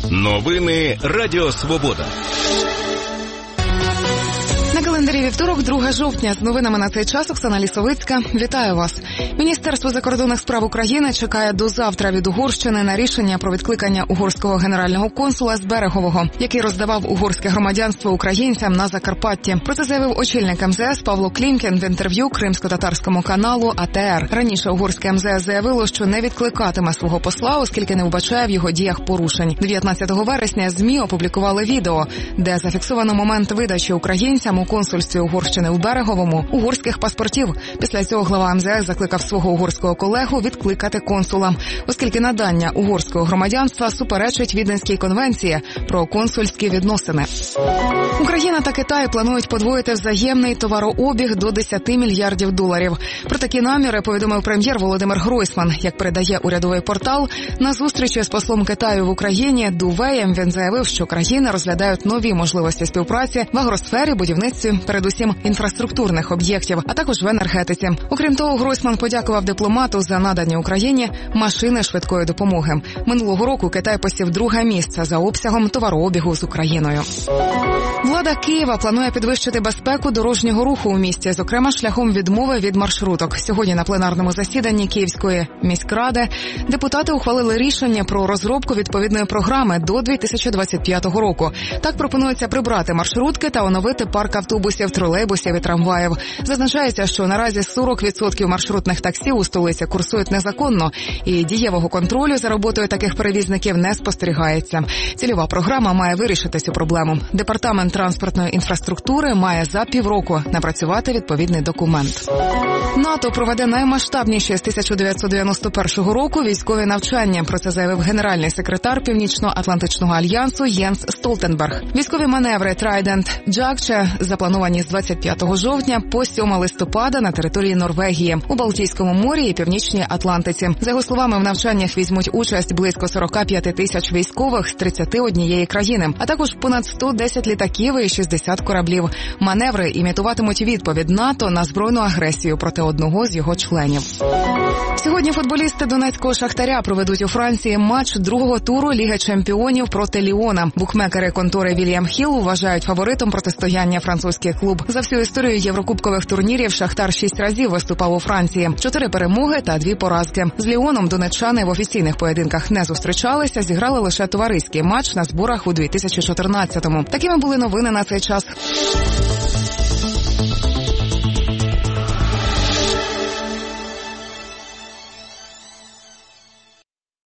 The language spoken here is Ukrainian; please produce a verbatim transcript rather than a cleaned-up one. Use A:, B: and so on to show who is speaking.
A: Новини Радіо Свобода.
B: На календарі вівторок, друге жовтня. З новинами на цей час Оксана Лісовицька. Вітаю вас. Міністерство закордонних справ України чекає до завтра від Угорщини на рішення про відкликання угорського генерального консула з Берегового, який роздавав угорське громадянство українцям на Закарпатті. Про це заявив очільник ем зе ес Павло Клімкін в інтерв'ю кримсько-татарському каналу а те ер. Раніше угорське ем зе ес заявило, що не відкликатиме свого посла, оскільки не вбачає в його діях порушень. дев'ятнадцятого вересня ЗМІ опублікували відео, де зафіксовано момент видачі українцям у консульстві Угорщини у Береговому угорських паспортів. Після цього глава ем зе ес закликав свого угорського колегу відкликати консула, оскільки надання угорського громадянства суперечить Віденській конвенції про консульські відносини. Україна та Китай планують подвоїти взаємний товарообіг до десять мільярдів доларів. Про такі наміри повідомив прем'єр Володимир Гройсман. Як передає урядовий портал, на зустрічі з послом Китаю в Україні Дувеєм він заявив, що країни розглядають нові можливості співпраці в агросфері, будівництві, передусім інфраструктурних об'єктів, а також в енергетиці. Окрім того, Гройсман подякував дипломату за надані Україні машини швидкої допомоги. Минулого року Китай посів друге місце за обсягом товарообігу з Україною. Влада Києва планує підвищити безпеку дорожнього руху у місті, зокрема шляхом відмови від маршруток. Сьогодні на пленарному засіданні Київської міськради депутати ухвалили рішення про розробку відповідної програми до дві тисячі двадцять п'ятого року. Так пропонується прибрати маршрутки та оновити парк автобусів, тролейбусів і трамваїв. Зазначається, що наразі сорок відсотків маршрутних таксі у столиці курсують незаконно, і дієвого контролю за роботою таких перевізників не спостерігається. Цільова програма має вирішити цю проблему. Департамент транспортної інфраструктури має за півроку напрацювати відповідний документ. НАТО проведе наймасштабніші з тисяча дев'ятсот дев'яносто першого року військові навчання. Про це заявив генеральний секретар Північно-Атлантичного альянсу Єнс Столтенберг. Військові маневри Трайдент Джакче заплановані з двадцять п'ятого жовтня по сьоме листопада на території Норвегії, у Балтійському морі і Північній Атлантиці. За його словами, в навчаннях візьмуть участь близько сорок п'ять тисяч військових з тридцяти однієї країни, а також понад сто десять літаків і шістдесят кораблів. Маневри імітуватимуть відповідь НАТО на збройну агресію проти одного з його членів. Сьогодні футболісти донецького Шахтаря проведуть у Франції матч другого туру Ліги чемпіонів проти Ліона. Букмекери контори Вільям Хілл вважають фаворитом протистояння французький клуб. За всю історію єврокубкових турнірів Шахтар шість разів виступав у Франції. Чотири перемоги та дві поразки. З Ліоном донеччани в офіційних поєдинках не зустрічалися, зіграли лише товариський матч на зборах у дві тисячі чотирнадцятому. Такими були новини на цей час.